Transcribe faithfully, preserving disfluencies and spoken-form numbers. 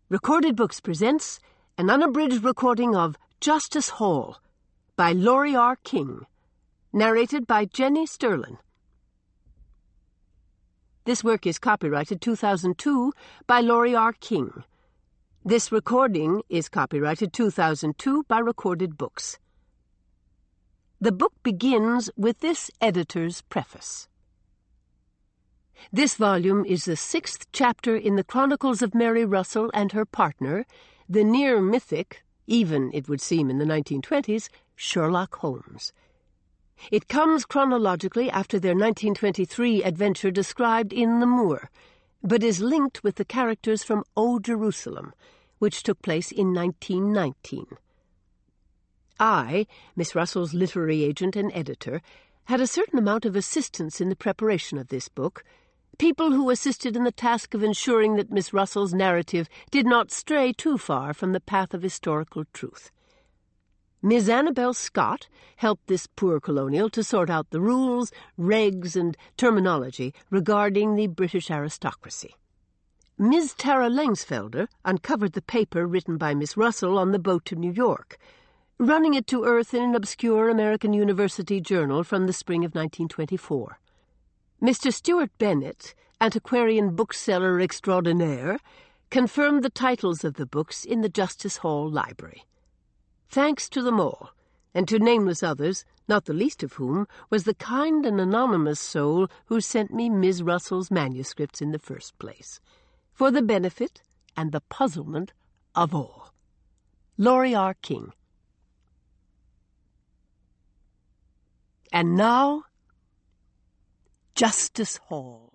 Recorded Books presents an unabridged recording of Justice Hall by Laurie R. King, narrated by Jenny Sterlin. This work is copyrighted two thousand two by Laurie R. King. This recording is copyrighted two thousand two by Recorded Books. The book begins with this editor's preface. This volume is the sixth chapter in the Chronicles of Mary Russell and her partner, the near-mythic, even, it would seem, in the nineteen twenties, Sherlock Holmes. It comes chronologically after their nineteen twenty-three adventure described in The Moor, but is linked with the characters from O Jerusalem, which took place in nineteen nineteen. I, Miss Russell's literary agent and editor, had a certain amount of assistance in the preparation of this book, people who assisted in the task of ensuring that Miss Russell's narrative did not stray too far from the path of historical truth. Miss Annabel Scott helped this poor colonial to sort out the rules, regs, and terminology regarding the British aristocracy. Miss Tara Lengsfelder uncovered the paper written by Miss Russell on the boat to New York, running it to earth in an obscure American University journal from the spring of nineteen twenty-four. Mister Stuart Bennett, antiquarian bookseller extraordinaire, confirmed the titles of the books in the Justice Hall Library. Thanks to them all, and to nameless others, not the least of whom was the kind and anonymous soul who sent me Miss Russell's manuscripts in the first place, for the benefit and the puzzlement of all. Laurie R. King. And now, Justice Hall.